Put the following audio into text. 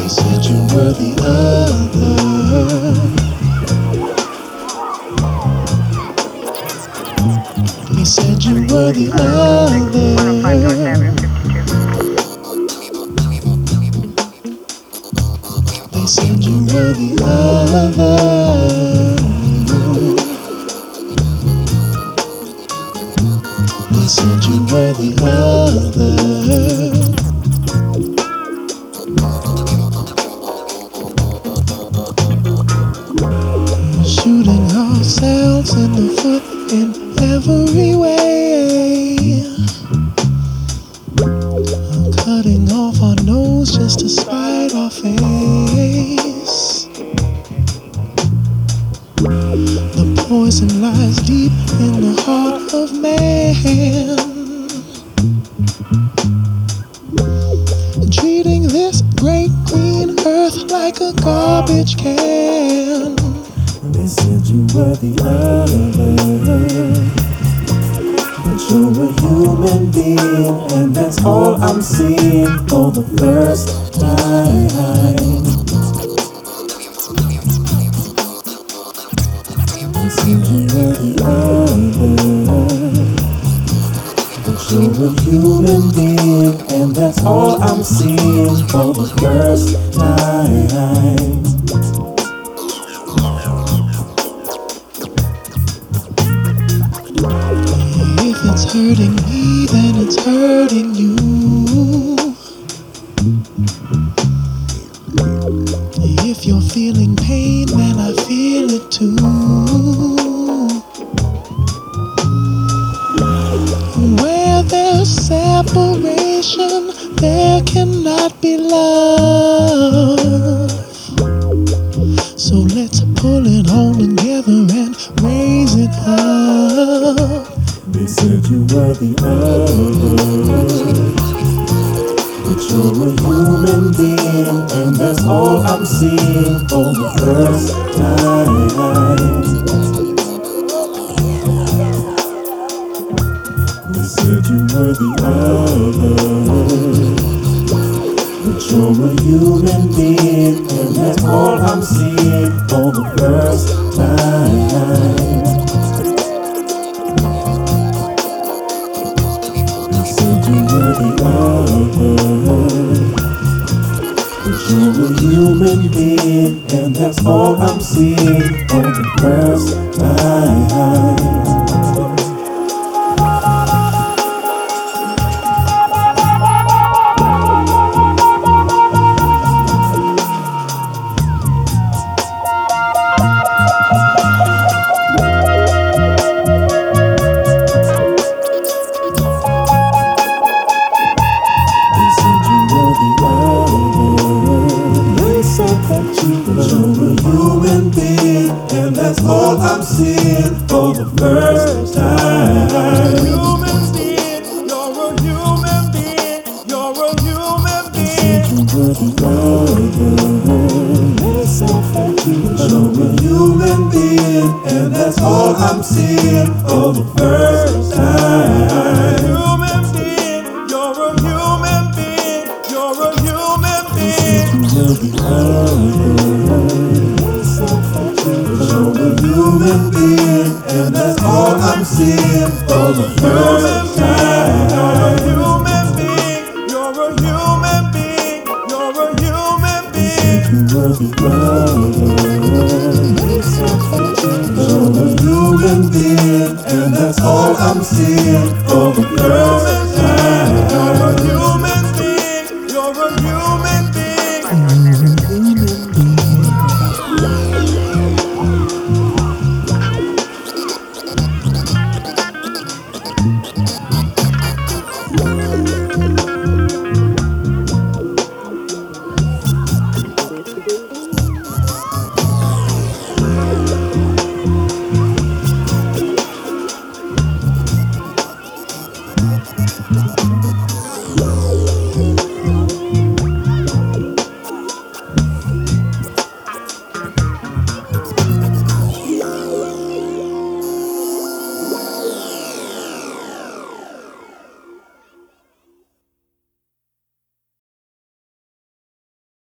said you were the other. He said you were the other. They said you were the other. They said you were the other. Shooting ourselves in the foot in every way. Cutting off our nose just to spite our face. The poison lies deep in the heart of man. Treating this great green earth like a garbage can. They said you were the other, but you're a human being, and that's all I'm seeing for the first time. They said you were the other, but you're a human being, and that's all I'm seeing for the first time. If it's hurting me, then it's hurting you. If you're feeling pain, then I feel it too. Where there's separation, there cannot be love. So let's pull it all together and raise it up. They said you were the other, but you're a human being, and that's all I'm seeing for the first time. They said you were the other, but you're a human being, and that's all I'm seeing for the first time. They said you were the other, but you're a human being, and that's all I'm seeing for the first time. You're a human being, and that's all I'm seeing for the first time. Human being, you're a human being, you're a human being. You were the other. You're a human being, and that's all I'm seeing for the first time. Human being, you're a human being, you're a human being. You were the other. You're a human being, and that's all I'm seeing for the first time. You're a human being, you're a human being, you're a human being. You were the other. You're a human being, and that's all I'm seeing